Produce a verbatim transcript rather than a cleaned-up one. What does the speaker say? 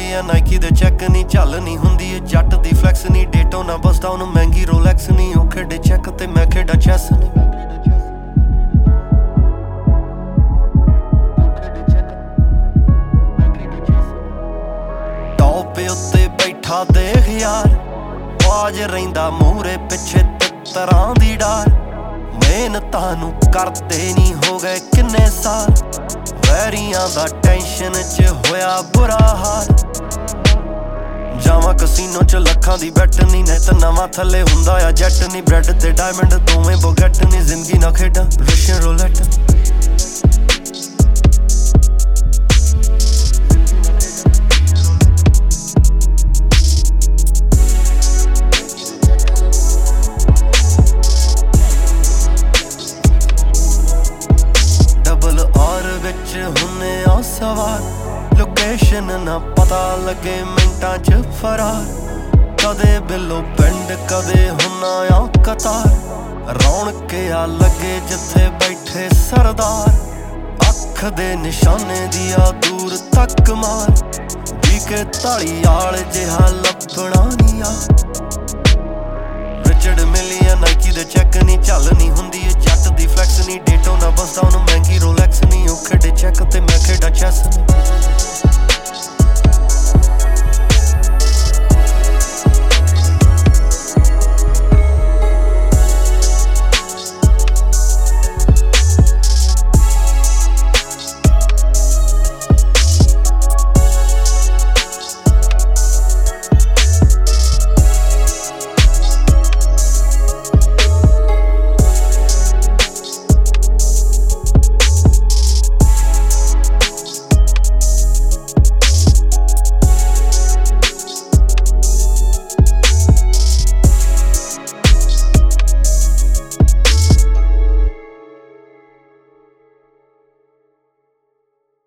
ਮਿਲੀ ਆ ਨਾਈਕੀ ਦੇ ਚੈੱਕ ਨੀ ਚੱਲ ਨੀ ਹੁੰਦੀ ਏ ਜੱਟ ਦੀ ਫਲੈਕਸ ਨੀ ਡੇਟੋ ਨਾ ਬਸਦਾ ਉਹਨੂੰ ਮਹਿੰਗੀ ਰੋਲੈਕਸ ਨੀ ਉਹ ਖੇਡੇ ਚੈੱਕ ਤੇ ਮੈਂ ਖੇਡਾ ਚੈਸ ਨੀ ਟੌਪ ਉੱਤੇ ਬੈਠਾ ਦੇਖ ਯਾਰ ਬਾਜ ਰਹਿੰਦਾ ਮੂਹਰੇ ਪਿੱਛੇ ਤਿੱਤਰਾਂ ਦੀ ਡਾਰ ਮਿਹਨਤਾਂ ਨੂੰ ਕਰਦੇ ਨੀ ਹੋ ਗਏ ਕਿੰਨੇ ਸਾਲ ਵੈਰੀਆਂ ਦਾ ਟੈਨਸ਼ਨ ਚ ਹੋਇਆ ਬੁਰਾ ਹਾਲ ਜਾਵਾਂ ਕਸੀਨੋ ਚ ਲੱਖਾਂ ਦੀ ਬੈਟ ਨੀ ਨਿੱਤ ਨਵਾਂ ਥੱਲੇ ਹੁੰਦਾ ਆ ਜੈਟ ਨੀ ਬ੍ਰੈਡ ਤੇ ਡਾਇਮੰਡ ਦੋਵੇਂ ਬੋਗੈਟ ਨੀ ਜ਼ਿੰਦਗੀ ਨਾ ਖੇਡਾਂ ਰਸ਼ੀਅਨ ਰੋਲੈਟ ਹੁੰਨੇ ਆ ਸਵਾਰ ਲੋਕੇਸ਼ਨ ਨਾ ਪਤਾ ਲੱਗੇ ਮਿੰਟਾਂ ਚ ਫਰਾਰ ਕਦੇ ਬਿੱਲੋ ਪਿੰਡ ਕਦੇ ਹੁੰਨਾ ਆ ਕਤਾਰ ਰੌਣਕ ਆ ਲੱਗੇ ਜਿੱਥੇ ਬੈਠੇ ਸਰਦਾਰ ਅੱਖ ਦੇ ਨਿਸ਼ਾਨੇ ਦੀ ਆ ਦੂਰ ਤੱਕ ਮਾਰ ਵੀ ਕੇ ਧਾਲੀ ਆਲ ਜਿਹਾ ਲੱਭਣਾ ਨੀ ਆ ਰਿਚਰਡ ਮਿਲੀ ਆ ਨਾਈਕੀ ਦੇ ਚੈੱਕ ਨੀ ਚੱਲ ਨੀ ਹੁੰਦੀ ਏ ਜੱਟ ਦੀ ਫਲੈਕਸ ਨੀ ਡੇਟੋ ਨਾ ਬਸਦਾ ਉਹਨੂੰ ਮਹਿੰਗੀ ਰੋਲੈਕਸ ਨੀ ਉਹ ਖੇਡੇ ਚੈੱਕ ਤੇ ਮੈਂ ਖੇਡਾ ਚੈਸ ਨੀ